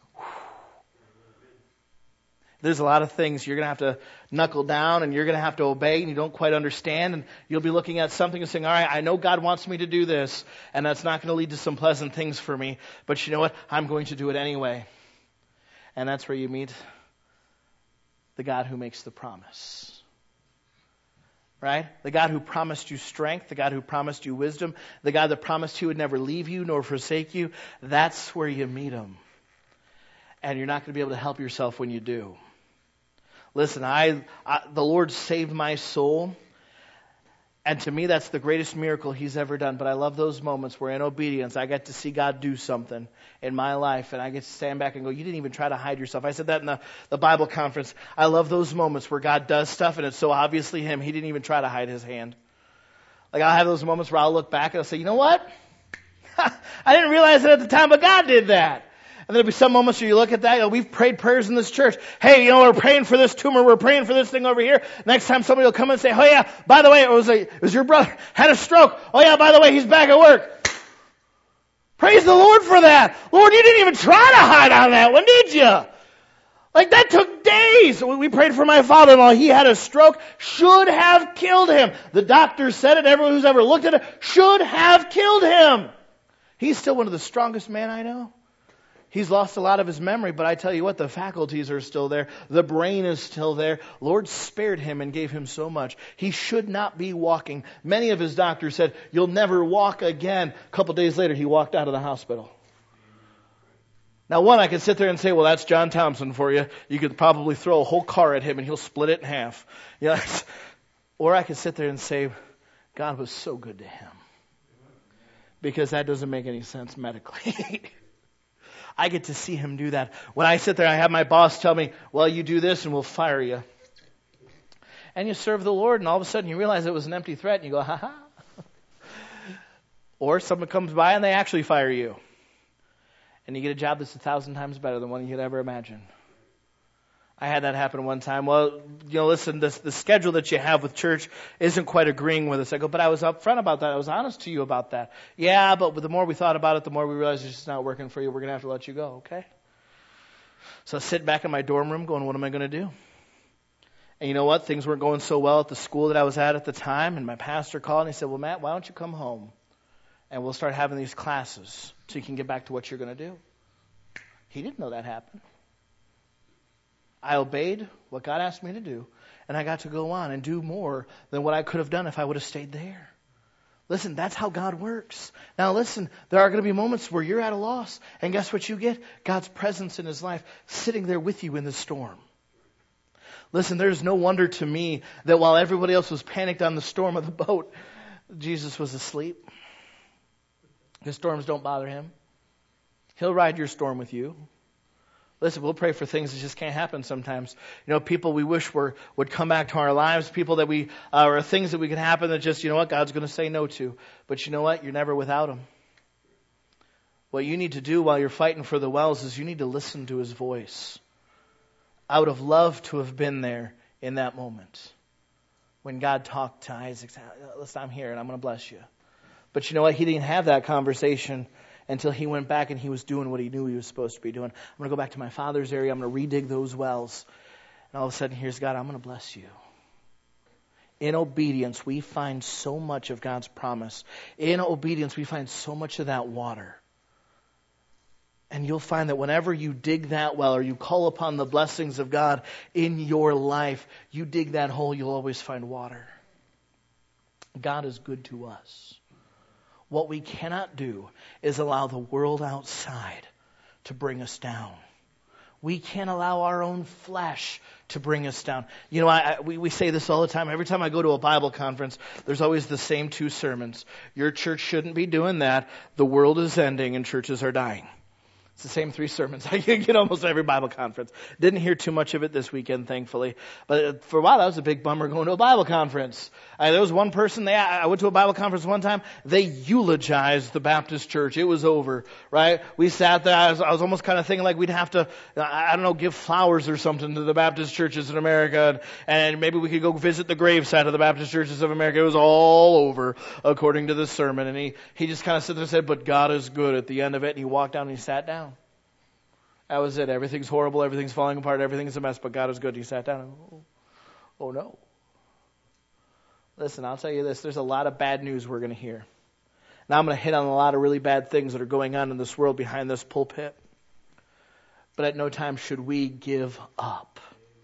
There's a lot of things you're going to have to knuckle down and you're going to have to obey and you don't quite understand. And you'll be looking at something and saying, all right, I know God wants me to do this and that's not going to lead to some pleasant things for me. But you know what? I'm going to do it anyway. And that's where you meet the God who makes the promise. Right? The God who promised you strength, the God who promised you wisdom, the God that promised He would never leave you nor forsake you. That's where you meet Him. And you're not going to be able to help yourself when you do. Listen, I, I the Lord saved my soul. And to me, that's the greatest miracle He's ever done. But I love those moments where in obedience, I get to see God do something in my life. And I get to stand back and go, you didn't even try to hide yourself. I said that in the, the Bible conference. I love those moments where God does stuff and it's so obviously Him. He didn't even try to hide His hand. Like I'll have those moments where I'll look back and I'll say, you know what? I didn't realize it at the time, but God did that. And there'll be some moments where you look at that, you know, we've prayed prayers in this church. Hey, you know, we're praying for this tumor, we're praying for this thing over here. Next time somebody will come and say, oh yeah, by the way, it was, a, it was your brother, had a stroke. Oh yeah, by the way, he's back at work. Praise the Lord for that. Lord, you didn't even try to hide on that one, did you? Like that took days. We prayed for my father-in-law. He had a stroke, should have killed him. The doctor said it, everyone who's ever looked at it, should have killed him. He's still one of the strongest men I know. He's lost a lot of his memory, but I tell you what, the faculties are still there. The brain is still there. Lord spared him and gave him so much. He should not be walking. Many of his doctors said, you'll never walk again. A couple days later, he walked out of the hospital. Now, one, I could sit there and say, well, that's John Thompson for you. You could probably throw a whole car at him and he'll split it in half. Yes. Or I could sit there and say, God was so good to him. Because that doesn't make any sense medically. I get to see him do that. When I sit there, I have my boss tell me, well, you do this and we'll fire you. And you serve the Lord and all of a sudden you realize it was an empty threat and you go, ha ha. Or someone comes by and they actually fire you. And you get a job that's a thousand times better than one you could ever imagine. I had that happen one time. Well, you know, listen, this, the schedule that you have with church isn't quite agreeing with us. I go, but I was upfront about that. I was honest to you about that. Yeah, but the more we thought about it, the more we realized it's just not working for you. We're going to have to let you go, okay? So I sit back in my dorm room going, what am I going to do? And you know what? Things weren't going so well at the school that I was at at the time. And my pastor called and he said, well, Matt, why don't you come home? And we'll start having these classes so you can get back to what you're going to do. He didn't know that happened. I obeyed what God asked me to do, and I got to go on and do more than what I could have done if I would have stayed there. Listen, that's how God works. Now listen, there are going to be moments where you're at a loss, and guess what you get? God's presence in His life sitting there with you in the storm. Listen, there's no wonder to me that while everybody else was panicked on the storm of the boat, Jesus was asleep. The storms don't bother Him. He'll ride your storm with you. Listen, we'll pray for things that just can't happen sometimes. You know, people we wish were would come back to our lives, people that we, uh, or things that we could happen that just, you know what, God's going to say no to. But you know what? You're never without Him. What you need to do while you're fighting for the wells is you need to listen to His voice. I would have loved to have been there in that moment when God talked to Isaac. Listen, I'm here and I'm going to bless you. But you know what? He didn't have that conversation until he went back and he was doing what he knew he was supposed to be doing. I'm going to go back to my father's area. I'm going to redig those wells. And all of a sudden, here's God. I'm going to bless you. In obedience, we find so much of God's promise. In obedience, we find so much of that water. And you'll find that whenever you dig that well or you call upon the blessings of God in your life, you dig that hole, you'll always find water. God is good to us. What we cannot do is allow the world outside to bring us down. We can't allow our own flesh to bring us down. You know, I, I, we, we say this all the time. Every time I go to a Bible conference, there's always the same two sermons. Your church shouldn't be doing that. The world is ending and churches are dying. It's the same three sermons I get almost every Bible conference. Didn't hear too much of it this weekend, thankfully. But for a while, that was a big bummer going to a Bible conference. I, there was one person, they, I went to a Bible conference one time, they eulogized the Baptist church. It was over, right? We sat there, I was, I was almost kind of thinking like we'd have to, I don't know, give flowers or something to the Baptist churches in America. And, and maybe we could go visit the gravesite of the Baptist churches of America. It was all over, according to this sermon. And he, he just kind of sat there and said, but God is good at the end of it. And he walked down and he sat down. That was it. Everything's horrible. Everything's falling apart. Everything's a mess. But God is good. He sat down. And, oh, oh no. Listen, I'll tell you this. There's a lot of bad news we're going to hear. Now I'm going to hit on a lot of really bad things that are going on in this world behind this pulpit. But at no time should we give up.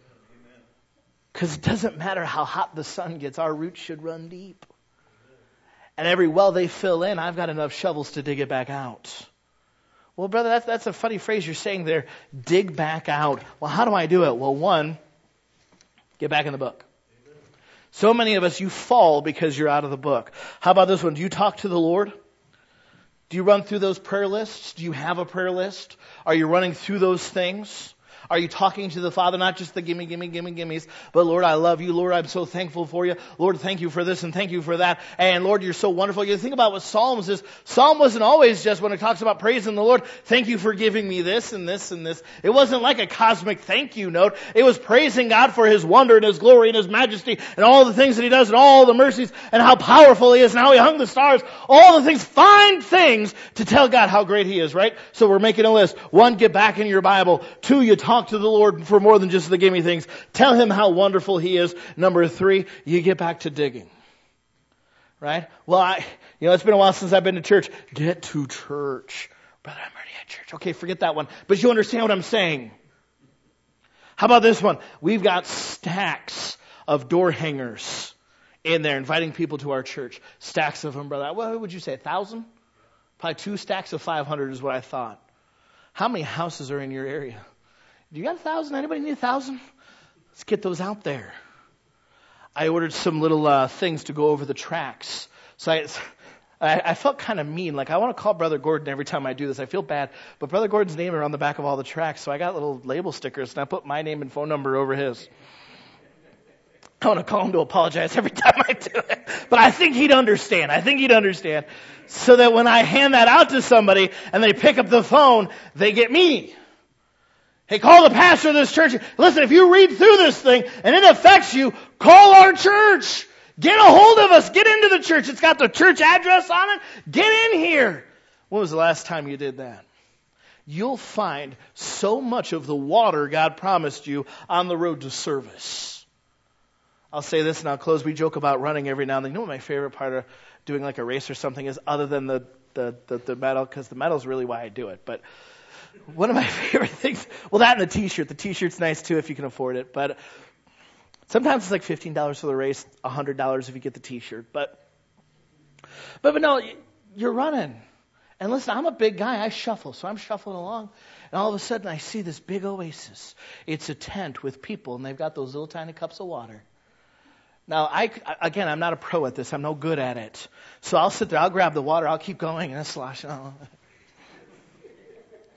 Because it doesn't matter how hot the sun gets. Our roots should run deep. And every well they fill in, I've got enough shovels to dig it back out. Well, brother, that's, that's a funny phrase you're saying there. Dig back out. Well, how do I do it? Well, one, get back in the book. So many of us, you fall because you're out of the book. How about this one? Do you talk to the Lord? Do you run through those prayer lists? Do you have a prayer list? Are you running through those things? Are you talking to the Father, not just the gimme, gimme, gimme, gimmes, but Lord, I love you. Lord, I'm so thankful for you. Lord, thank you for this and thank you for that. And Lord, you're so wonderful. You think about what Psalms is. Psalm wasn't always just when it talks about praising the Lord, thank you for giving me this and this and this. It wasn't like a cosmic thank you note. It was praising God for His wonder and His glory and His majesty and all the things that He does and all the mercies and how powerful He is and how He hung the stars. All the things, find things to tell God how great He is, right? So we're making a list. One, get back in your Bible. Two, you talk to the Lord for more than just the gimme things. Tell Him how wonderful He is. Number three, you get back to digging. Right? Well, I, you know, it's been a while since I've been to church. Get to church. Brother, I'm already at church. Okay, forget that one. But you understand what I'm saying. How about this one? We've got stacks of door hangers in there inviting people to our church. Stacks of them, brother. What would you say, a thousand? Probably two stacks of five hundred is what I thought. How many houses are in your area? Do you got a thousand? Anybody need a thousand? Let's get those out there. I ordered some little uh, things to go over the tracks. So I, I, I felt kind of mean. Like I want to call Brother Gordon every time I do this. I feel bad. But Brother Gordon's name is on the back of all the tracks. So I got little label stickers and I put my name and phone number over his. I want to call him to apologize every time I do it. But I think he'd understand. I think he'd understand. So that when I hand that out to somebody and they pick up the phone, they get me. Hey, call the pastor of this church. Listen, if you read through this thing and it affects you, call our church. Get a hold of us. Get into the church. It's got the church address on it. Get in here. When was the last time you did that? You'll find so much of the water God promised you on the road to service. I'll say this and I'll close. We joke about running every now and then. You know what my favorite part of doing like a race or something is, other than the, the, the, the medal, because the medal is really why I do it. But one of my favorite things, well, that and the t-shirt. The t-shirt's nice too if you can afford it. But sometimes it's like fifteen dollars for the race, one hundred dollars if you get the t-shirt. But, but, but no, you're running. And listen, I'm a big guy. I shuffle. So I'm shuffling along. And all of a sudden I see this big oasis. It's a tent with people and they've got those little tiny cups of water. Now, I, again, I'm not a pro at this. I'm no good at it. So I'll sit there. I'll grab the water. I'll keep going and sloshing on.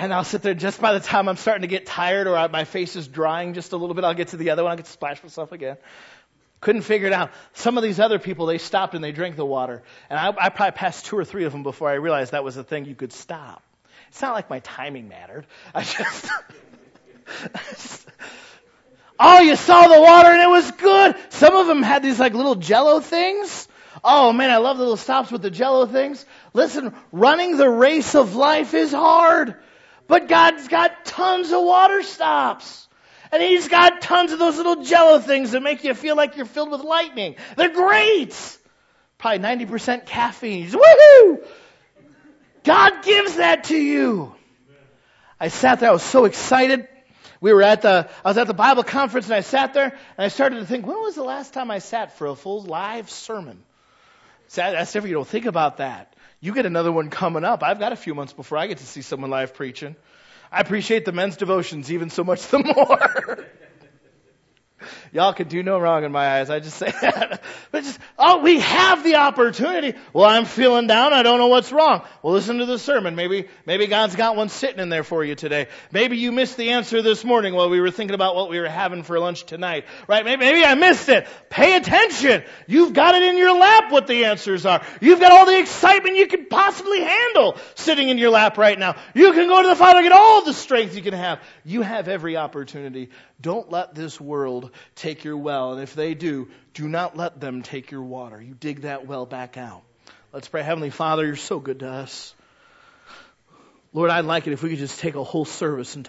And I'll sit there just by the time I'm starting to get tired or my face is drying just a little bit, I'll get to the other one. I'll get to splash myself again. Couldn't figure it out. Some of these other people, they stopped and they drank the water. And I, I probably passed two or three of them before I realized that was the thing you could stop. It's not like my timing mattered. I just, I just oh, you saw the water and it was good. Some of them had these like little Jell-O things. Oh man, I love the little stops with the Jell-O things. Listen, running the race of life is hard. But God's got tons of water stops. And He's got tons of those little Jell-O things that make you feel like you're filled with lightning. They're great. Probably ninety percent caffeine. Woohoo! God gives that to you. I sat there, I was so excited. We were at the, I was at the Bible conference and I sat there and I started to think, when was the last time I sat for a full live sermon? So I asked everybody, you know, think about that. You get another one coming up. I've got a few months before I get to see someone live preaching. I appreciate the men's devotions even so much the more. Y'all can do no wrong in my eyes. I just say that. But just, oh, we have the opportunity. Well, I'm feeling down. I don't know what's wrong. Well, listen to the sermon. Maybe, maybe God's got one sitting in there for you today. Maybe you missed the answer this morning while we were thinking about what we were having for lunch tonight. Right? Maybe, maybe I missed it. Pay attention. You've got it in your lap what the answers are. You've got all the excitement you can possibly handle sitting in your lap right now. You can go to the Father and get all the strength you can have. You have every opportunity. Don't let this world take your well. And if they do, do not let them take your water. You dig that well back out. Let's pray. Heavenly Father, you're so good to us. Lord, I'd like it if we could just take a whole service and talk